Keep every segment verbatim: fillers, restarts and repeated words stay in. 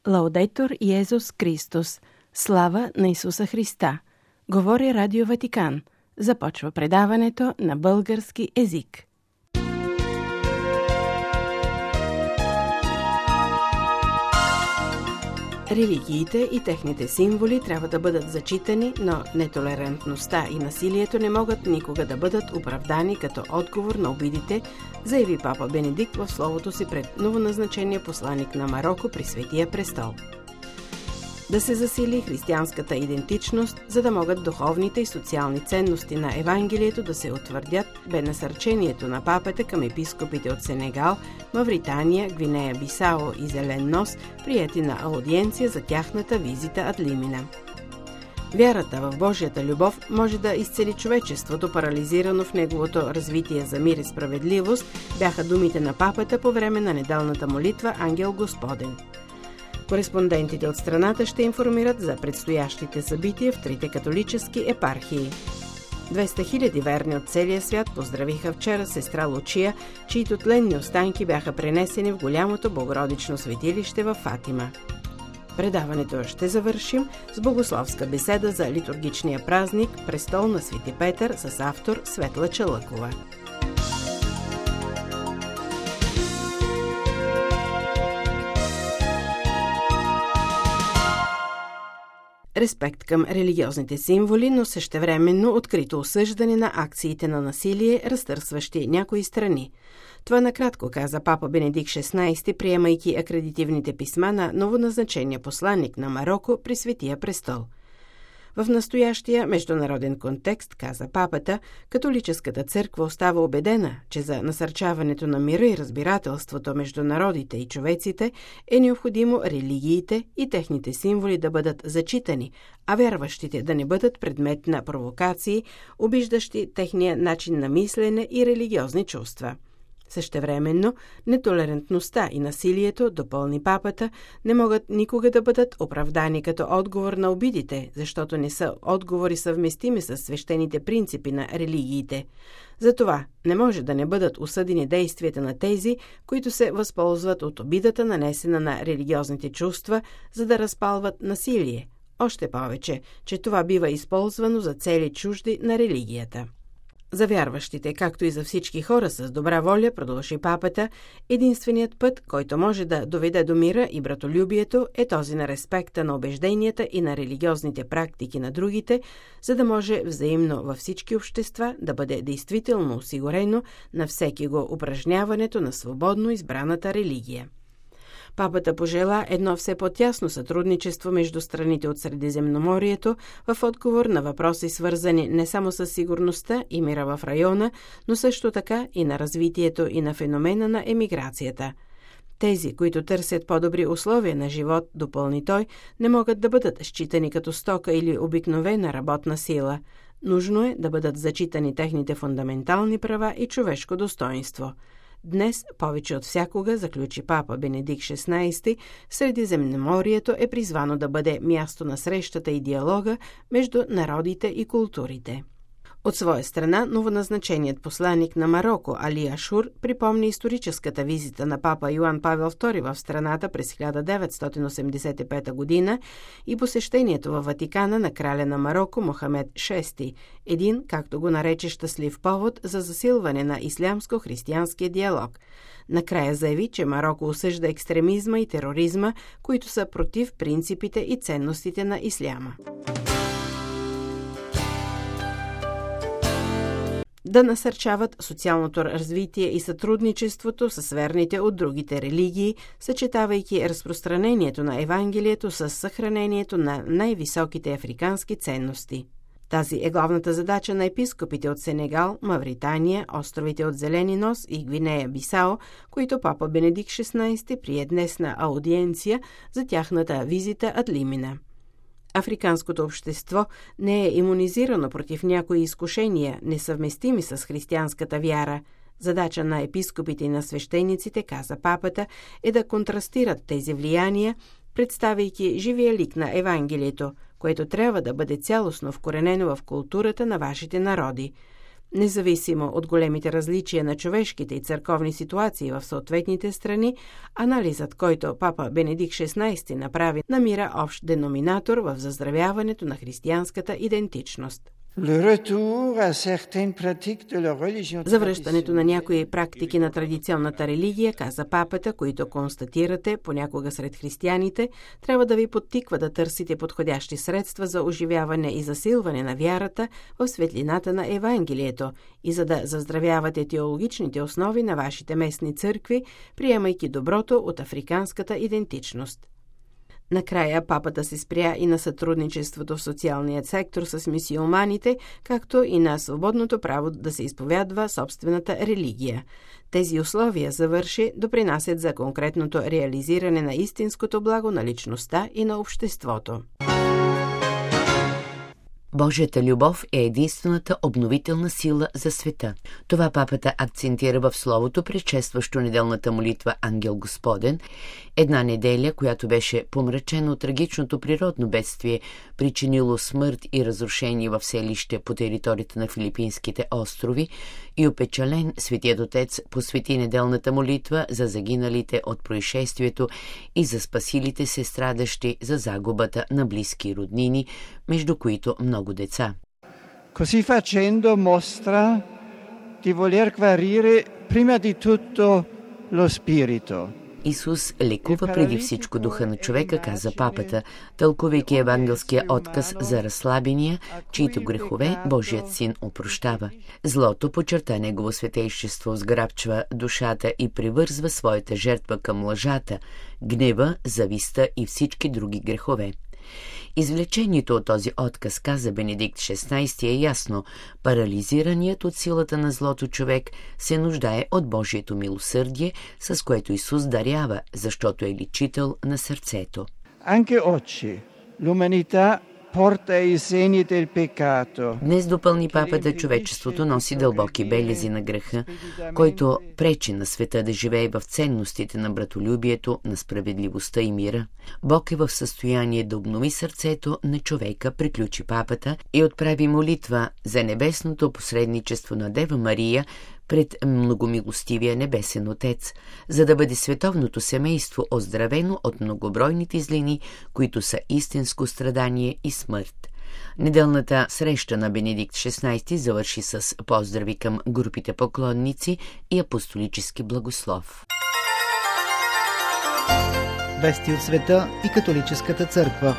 Лаудетур Йезус Христос. Слава на Исуса Христа. Говори Радио Ватикан. Започва предаването на български език. Религиите и техните символи трябва да бъдат зачитани, но нетолерантността и насилието не могат никога да бъдат оправдани като отговор на обидите, заяви папа Бенедикт в словото си пред новоназначения посланик на Мароко при Светия престол. Да се засили християнската идентичност, за да могат духовните и социални ценности на Евангелието да се утвърдят, бе насърчението на папата към епископите от Сенегал, Мавритания, Гвинея Бисао и Зелен нос, приети на аудиенция за тяхната визита ад лимина. Вярата в Божията любов може да изцели човечеството, парализирано в неговото развитие за мир и справедливост, бяха думите на папата по време на неделната молитва Ангел Господен. Кореспондентите от страната ще информират за предстоящите събития в трите католически епархии. двеста хиляди верни от целия свят поздравиха вчера сестра Лучия, чието тленни останки бяха пренесени в голямото богородично светилище в Фатима. Предаването ще завършим с богословска беседа за литургичния празник Престол на Свети Петър с автор Светла Чалъкова. Респект към религиозните символи, но същевременно открито осъждане на акциите на насилие, разтърсващи някои страни. Това накратко каза папа Бенедикт шестнайсети, приемайки акредитивните писма на новоназначения посланик на Мароко при Светия престол. В настоящия международен контекст, каза папата, католическата църква остава убедена, че за насърчаването на мира и разбирателството между народите и човеците е необходимо религиите и техните символи да бъдат зачитани, а вярващите да не бъдат предмет на провокации, обиждащи техния начин на мислене и религиозни чувства. Същевременно, нетолерантността и насилието, допълни папата, не могат никога да бъдат оправдани като отговор на обидите, защото не са отговори съвместими с свещените принципи на религиите. Затова не може да не бъдат осъдени действията на тези, които се възползват от обидата, нанесена на религиозните чувства, за да разпалват насилие. Още повече, че това бива използвано за цели чужди на религията. За вярващите, както и за всички хора с добра воля, продължи папата, единственият път, който може да доведе до мира и братолюбието, е този на респекта на убежденията и на религиозните практики на другите, за да може взаимно във всички общества да бъде действително осигурено на всеки го упражняването на свободно избраната религия. Папата пожела едно все по-тясно сътрудничество между страните от Средиземноморието в отговор на въпроси, свързани не само с сигурността и мира в района, но също така и на развитието и на феномена на емиграцията. Тези, които търсят по-добри условия на живот, допълни той, не могат да бъдат считани като стока или обикновена работна сила. Нужно е да бъдат зачитани техните фундаментални права и човешко достоинство. Днес, повече от всякога, заключи папа Бенедикт шестнайсети, Средиземноморието е призвано да бъде място на срещата и диалога между народите и културите. От своя страна, новоназначеният посланик на Мароко Али Ашур припомни историческата визита на папа Йоан Павел втори в страната през хиляда деветстотин осемдесет и пета година и посещението във Ватикана на краля на Мароко Мохамед шести, един, както го нарече, щастлив повод за засилване на ислямско-християнския диалог. Накрая заяви, че Мароко осъжда екстремизма и тероризма, които са против принципите и ценностите на исляма. Да насърчават социалното развитие и сътрудничеството с верните от другите религии, съчетавайки разпространението на Евангелието с съхранението на най-високите африкански ценности. Тази е главната задача на епископите от Сенегал, Мавритания, островите от Зелени нос и Гвинея Бисао, които папа Бенедикт шестнайсети прие днес на аудиенция за тяхната визита ад лимина. Африканското общество не е имунизирано против някои изкушения, несъвместими с християнската вяра. Задача на епископите и на свещениците, каза папата, е да контрастират тези влияния, представяйки живия лик на Евангелието, което трябва да бъде цялостно вкоренено в културата на вашите народи. Независимо от големите различия на човешките и църковни ситуации в съответните страни, анализът, който папа Бенедикт шестнайсети направи, намира общ деноминатор в заздравяването на християнската идентичност. Завръщането на някои практики на традиционната религия, каза папата, които констатирате понякога сред християните, трябва да ви подтиква да търсите подходящи средства за оживяване и засилване на вярата в светлината на Евангелието и за да заздравявате теологичните основи на вашите местни църкви, приемайки доброто от африканската идентичност. Накрая папата се спря и на сътрудничеството в социалният сектор с мюсюлманите, както и на свободното право да се изповядва собствената религия. Тези условия, завърши, допринасят за конкретното реализиране на истинското благо на личността и на обществото. Божията любов е единствената обновителна сила за света. Това папата акцентира в словото, предшестващо неделната молитва Ангел Господен, една неделя, която беше помрачена от трагичното природно бедствие, причинило смърт и разрушение в селище по територията на Филипинските острови, и опечален Светият Отец посвети неделната молитва за загиналите от происшествието и за спасилите се страдащи за загубата на близки роднини, между които много деца. Così facendo mostra di voler guarire prima di tutto lo spirito. Исус лекува преди всичко духа на човека, каза папата, тълкувайки евангелския отказ за разслабения, чието грехове Божият син опрощава. Злото, подчерта негово светейшество, сграбчва душата и привързва своята жертва към лъжата, гнева, зависта и всички други грехове. Извлечението от този отказ, каза Бенедикт шестнайсети, е ясно. Парализираният от силата на злото човек се нуждае от Божието милосърдие, с което Исус дарява, защото е личител на сърцето. Anche oggi l'umanità porta i segni del peccato. Днес, допълни папата, човечеството носи дълбоки белези на греха, който пречи на света да живее в ценностите на братолюбието, на справедливостта и мира. Бог е в състояние да обнови сърцето на човека, приключи папата, и отправи молитва за небесното посредничество на Дева Мария пред многомилостивия небесен Отец, за да бъде световното семейство оздравено от многобройните злини, които са истинско страдание и смърт. Неделната среща на Бенедикт шестнайсети завърши с поздрави към групите поклонници и апостолически благослов. Вести от света и католическата църква.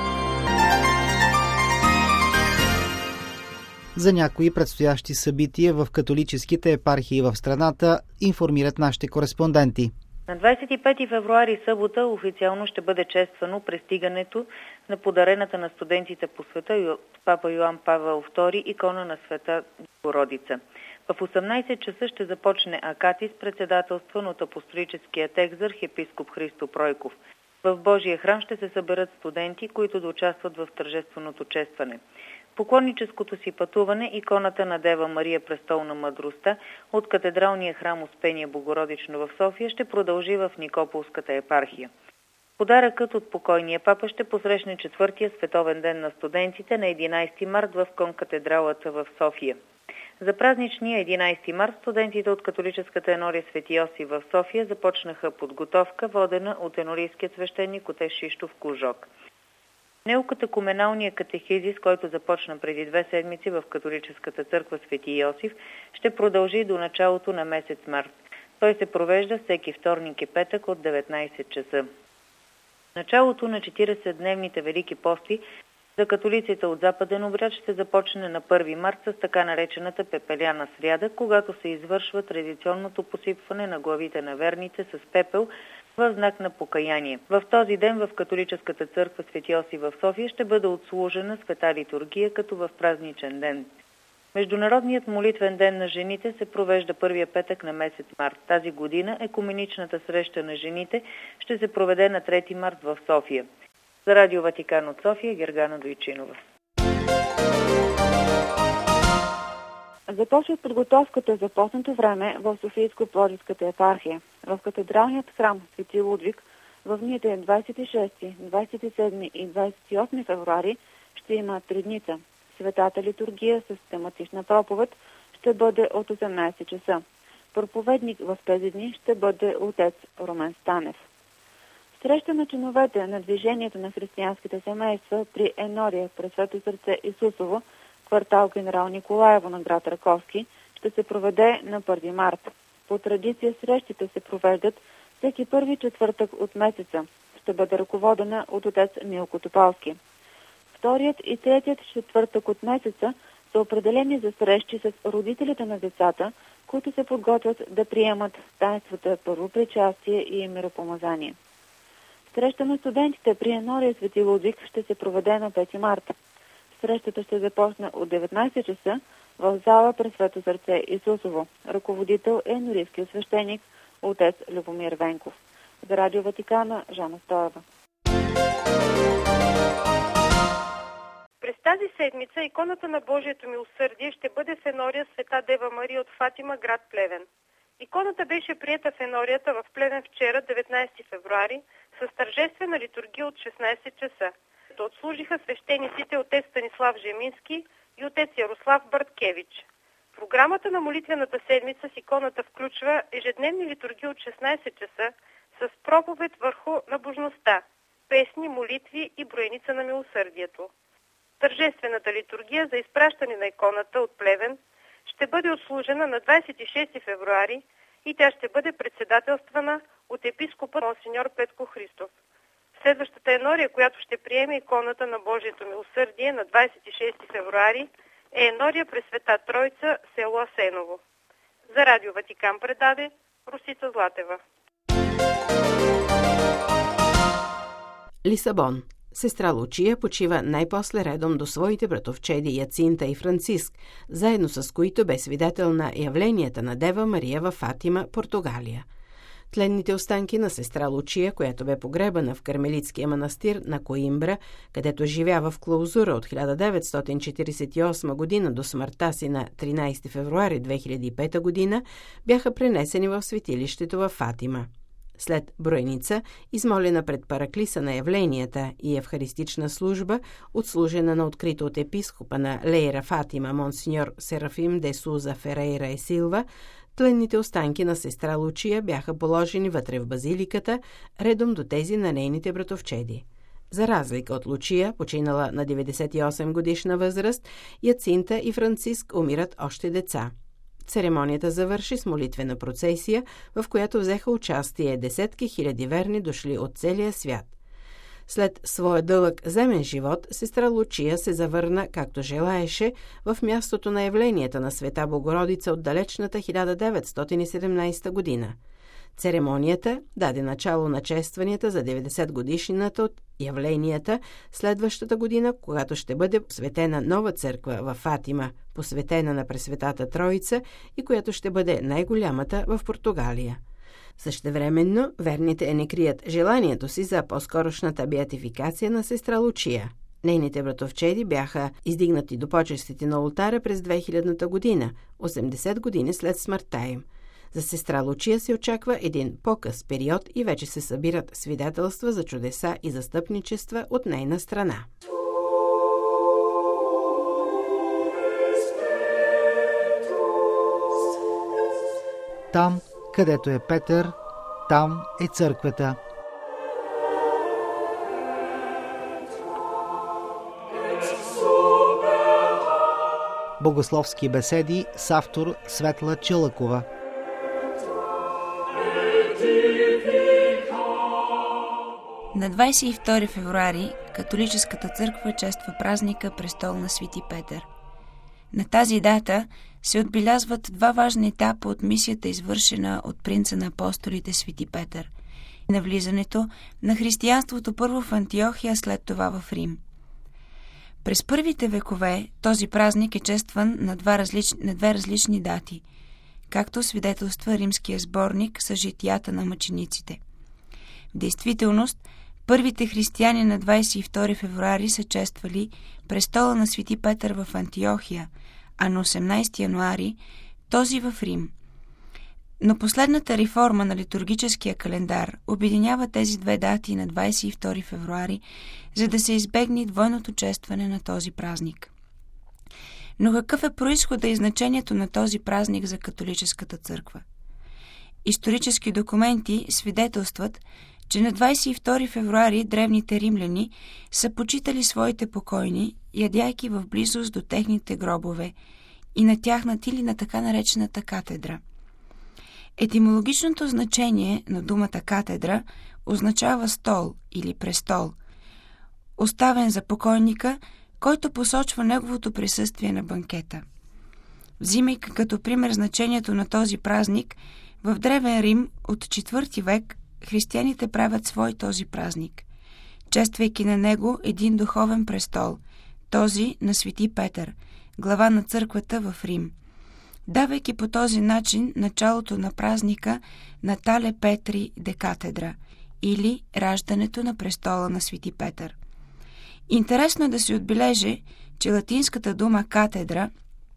За някои предстоящи събития в католическите епархии в страната информират нашите кореспонденти. На двадесет и пети февруари, събота, официално ще бъде чествано пристигането на подарената на студентите по света от папа Йоан Павел втори икона на Света Богородица. В осемнайсет часа ще започне акатис, председателстван от апостолическия екзарх епископ Христо Пройков. В Божия храм ще се съберат студенти, които да участват в тържественото честване. Поклонническото си пътуване иконата на Дева Мария престол на мъдростта от катедралния храм Успение Богородично в София ще продължи в Никополската епархия. Подаръкът от покойния папа ще посрещне четвъртия световен ден на студентите на единайсети март в конкатедралата в София. За празничния единайсети март студентите от католическата енория Свети Йосиф в София започнаха подготовка, водена от енорийският свещеник отец Шиштов Кужок. Неокатекуменалния катехизис, който започна преди две седмици в католическата църква Свети Йосиф, ще продължи до началото на месец март. Той се провежда всеки вторник и петък от деветнайсет часа. Началото на четиридесетдневните велики пости за католиците от Западен обряд ще започне на първи март с така наречената пепеляна сряда, когато се извършва традиционното посипване на главите на верните с пепел в знак на покаяние. В този ден в католическата църква Свети Йосиф в София ще бъде отслужена света литургия като в празничен ден. Международният молитвен ден на жените се провежда първия петък на месец март. Тази година екуменичната среща на жените ще се проведе на трети март в София. За Радио Ватикан от София, Гергана Дойчинова. Започва подготовката за постното време в Софийско-Пловдивската епархия. В катедралният храм Свети Лудвиг в дните двадесет и шести, двадесет и седми и двадесет и осми февруари ще има тридница. Светата литургия с тематична проповед ще бъде от осемнайсет часа. Проповедник в тези дни ще бъде отец Румен Станев. Среща на членовете на движението на християнските семейства при Енория Пресвето сърце Исусово, квартал Генерал Николаево на град Раковски, ще се проведе на първи март. По традиция срещите се провеждат всеки първи четвъртък от месеца. Ще бъде ръководена от отец Милко Топалски. Вторият и третият четвъртък от месеца са определени за срещи с родителите на децата, които се подготвят да приемат таинствата първопричастие и миропомазание. Среща на студентите при Енория Свети Лудвиг ще се проведе на пети марта. Срещата ще започне от деветнайсет часа в зала Пресвето сърце Исусово. Ръководител е енорийският свещеник отец Любомир Венков. За Радио Ватикана, Жана Стоева. През тази седмица иконата на Божието милосърдие ще бъде в Енория Света Дева Мария от Фатима, град Плевен. Иконата беше приета в Енорията в Плевен вчера, деветнайсети февруари, с тържествена литургия от шестнайсет часа. Отслужиха свещениците отец Станислав Жемински и отец Ярослав Барткевич. Програмата на молитвената седмица с иконата включва ежедневни литургии от шестнайсет часа с проповед върху набожността, песни, молитви и броеница на милосърдието. Тържествената литургия за изпращане на иконата от Плевен ще бъде отслужена на двайсет и шести февруари и тя ще бъде председателствана от епископа монсеньор Петко Христов. Следващата енория, която ще приеме иконата на Божието милосърдие на двайсет и шести февруари, е енория Пресвета Тройца, село Асеново. За Радио Ватикан предаде Русица Златева. Лисабон. Сестра Лучия почива най-после редом до своите братовчеди Яцинта и Франциск, заедно с които бе свидетел на явленията на Дева Мария във Фатима, Португалия. Тленните останки на сестра Лучия, която бе погребана в кармелитския манастир на Коимбра, където живява в клаузура от хиляда деветстотин четирийсет и осма година до смъртта си на тринайсети февруари две хиляди и пета година, бяха пренесени в светилището във Фатима. След броеница, измолена пред параклиса на явленията и евхаристична служба, отслужена на открито от епископа на Лейра Фатима монсеньор Серафим де Суза Ферейра и Силва, тленните останки на сестра Лучия бяха положени вътре в базиликата, редом до тези на нейните братовчеди. За разлика от Лучия, починала на деветдесет и осем годишна възраст, Яцинта и Франциск умират още деца. Церемонията завърши с молитвена процесия, в която взеха участие десетки хиляди верни дошли от целия свят. След своя дълъг земен живот, сестра Лучия се завърна, както желаеше, в мястото на явленията на Света Богородица от далечната хиляда деветстотин и седемнайсета година. Церемонията даде начало на честванията за деветдесет годишнината от явленията следващата година, когато ще бъде посветена нова църква в Фатима, посветена на Пресветата Троица и която ще бъде най-голямата в Португалия. Същевременно, верните не крият желанието си за по-скорошната беатификация на сестра Лучия. Нейните братовчеди бяха издигнати до почестите на олтара през две хилядната година, осемдесет години след смъртта им. За сестра Лучия се очаква един по-къс период и вече се събират свидетелства за чудеса и застъпничества от нейна страна. Там, където е Петър, там е църквата. Богословски беседи с автор Светла Чълъкова. На двайсет и втори февруари католическата църква чества празника Престол на Свети Петър. На тази дата се отбелязват два важни етапа от мисията, извършена от принца на апостолите Свети Петър, на влизането на християнството първо в Антиохия, след това в Рим. През първите векове този празник е честван на, два различни, на две различни дати, както свидетелства римския сборник с житията на мъчениците. В действителност, първите християни на двайсет и втори февруари са чествали престола на Свети Петър в Антиохия, а на осемнайсети януари този в Рим. Но последната реформа на литургическия календар обединява тези две дати на двайсет и втори февруари, за да се избегне двойното честване на този празник. Но какъв е произходът и значението на този празник за католическата църква? Исторически документи свидетелстват, че на двадесет и втори февруари древните римляни са почитали своите покойни, ядяйки в близост до техните гробове и на тяхната или на така наречената катедра. Етимологичното значение на думата катедра означава стол или престол, оставен за покойника, който посочва неговото присъствие на банкета. Взимайки като пример значението на този празник, в Древен Рим от четвърти век християните правят свой този празник, чествайки на него един духовен престол, този на Свети Петър, глава на църквата в Рим, давайки по този начин началото на празника Натале Петри де Катедра или раждането на престола на Свети Петър. Интересно е да се отбележи, че латинската дума катедра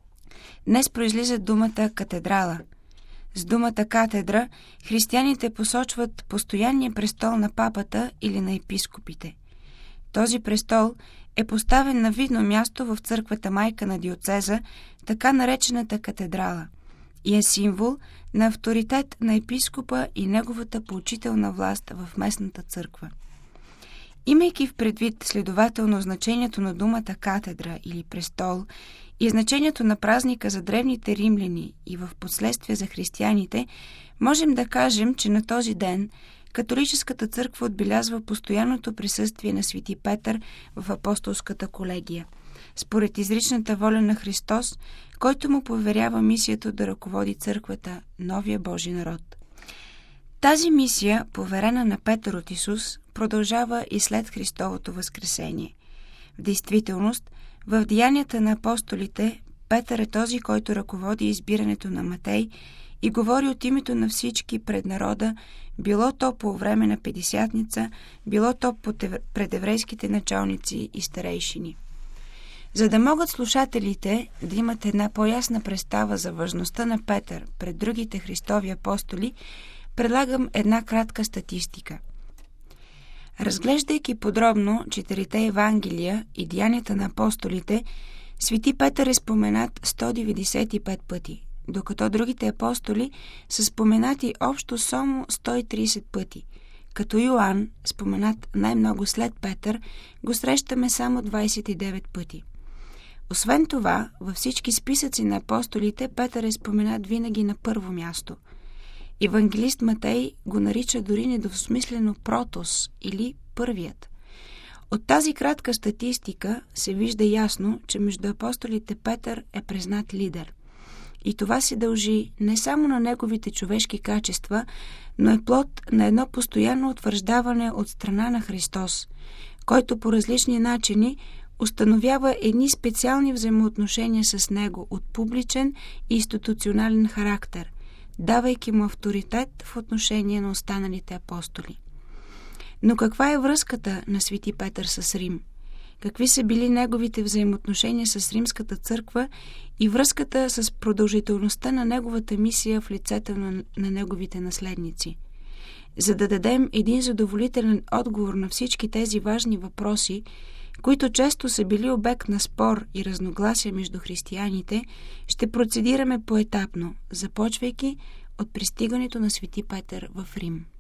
днес произлиза думата катедрала. С думата катедра християните посочват постоянния престол на папата или на епископите. Този престол е поставен на видно място в църквата майка на диоцеза, така наречената катедрала, и е символ на авторитет на епископа и неговата поучителна власт в местната църква. Имайки в предвид следователно значението на думата катедра или престол и значението на празника за древните римляни и в последствие за християните, можем да кажем, че на този ден католическата църква отбелязва постоянното присъствие на Свети Петър в апостолската колегия, според изричната воля на Христос, който му поверява мисията да ръководи църквата, новия Божи народ. Тази мисия, поверена на Петър от Исус, продължава и след Христовото възкресение. В действителност, в деянията на апостолите, Петър е този, който ръководи избирането на Матей и говори от името на всички пред народа, било то по време на Петдесятница, било то пред еврейските началници и старейшини. За да могат слушателите да имат една по-ясна представа за важността на Петър пред другите Христови апостоли, предлагам една кратка статистика. Разглеждайки подробно четирите Евангелия и деянията на апостолите, Свети Петър е споменат сто деветдесет и пет пъти, докато другите апостоли са споменати общо само сто и тридесет пъти, като Йоан, споменат най-много след Петър, го срещаме само двадесет и девет пъти. Освен това, във всички списъци на апостолите Петър е споменат винаги на първо място. Евангелист Матей го нарича дори недвусмислено протос или първият. От тази кратка статистика се вижда ясно, че между апостолите Петър е признат лидер. И това се дължи не само на неговите човешки качества, но е плод на едно постоянно утвърждаване от страна на Христос, който по различни начини установява едни специални взаимоотношения с него от публичен и институционален характер, давайки му авторитет в отношение на останалите апостоли. Но каква е връзката на Свети Петър с Рим? Какви са били неговите взаимоотношения с Римската църква и връзката с продължителността на неговата мисия в лицето на, на неговите наследници? За да дадем един задоволителен отговор на всички тези важни въпроси, които често са били обект на спор и разногласия между християните, ще процедираме поетапно, започвайки от пристигането на Свети Петър в Рим.